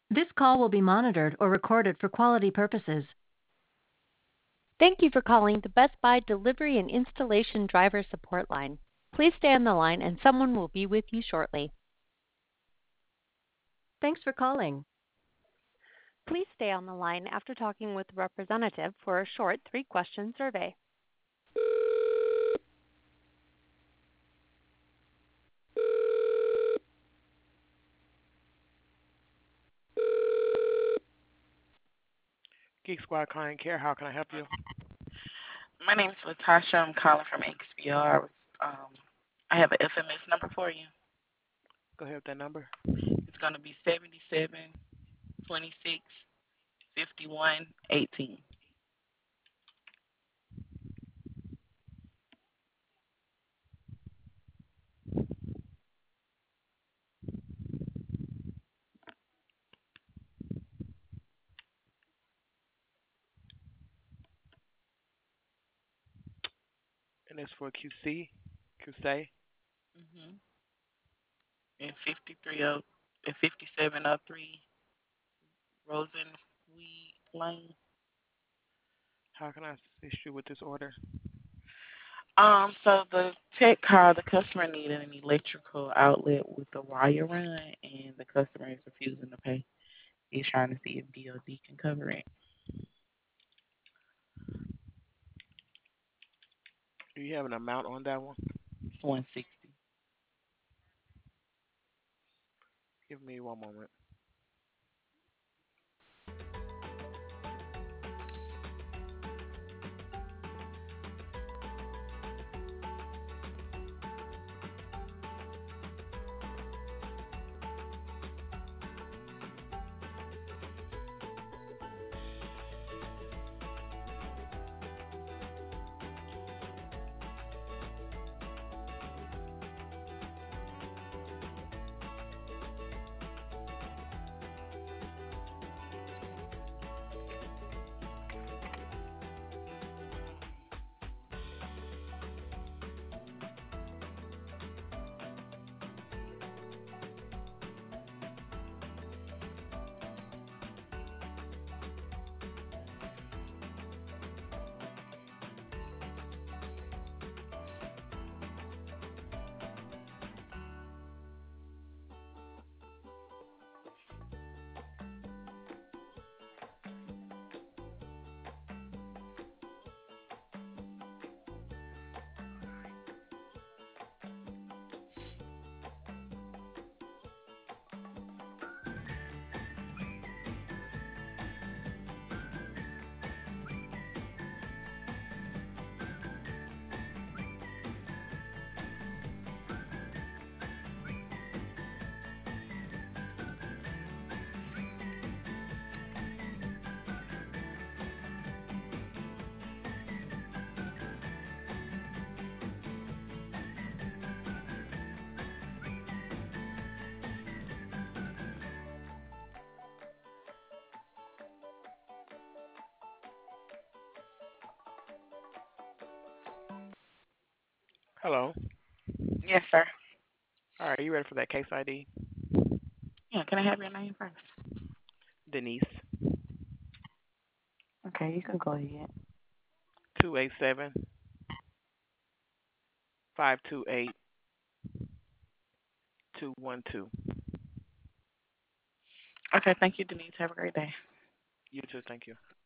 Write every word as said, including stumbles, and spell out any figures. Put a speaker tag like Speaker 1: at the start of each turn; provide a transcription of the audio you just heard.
Speaker 1: This call will be monitored or recorded for quality purposes.
Speaker 2: Thank you for calling the Best Buy Delivery and Installation Driver Support Line. Please stay on the line and someone will be with you shortly.
Speaker 1: Thanks for calling.
Speaker 2: Please stay on the line after talking with a representative for a short three-question survey.
Speaker 3: Geek Squad Client Care, how can I help you?
Speaker 4: My name is Latasha. I'm calling from X B R. I was, um, I have an F M S number for you.
Speaker 3: Go ahead with that number.
Speaker 4: It's going to be seventy-seven twenty-six fifty-one eighteen.
Speaker 3: And it's for Q C, Q C A.
Speaker 4: Mm-hmm. And fifty-three oh, and fifty-seven oh three Rosenweed Lane.
Speaker 3: How can I assist you with this order?
Speaker 4: Um, so the tech called, the customer needed an electrical outlet with a wire run, and the customer is refusing to pay. He's trying to see if D O D can cover it.
Speaker 3: Do you have an amount on that one?
Speaker 4: It's one sixty.
Speaker 3: Give me one moment. Hello.
Speaker 4: Yes, sir.
Speaker 3: All right, you ready for that case I D?
Speaker 4: Yeah, can I have your name first?
Speaker 3: Denise,
Speaker 4: Okay, you can go ahead.
Speaker 3: two eight seven, five two eight, two one two.
Speaker 4: Okay, thank you, Denise. Have a great day.
Speaker 3: You too, thank you.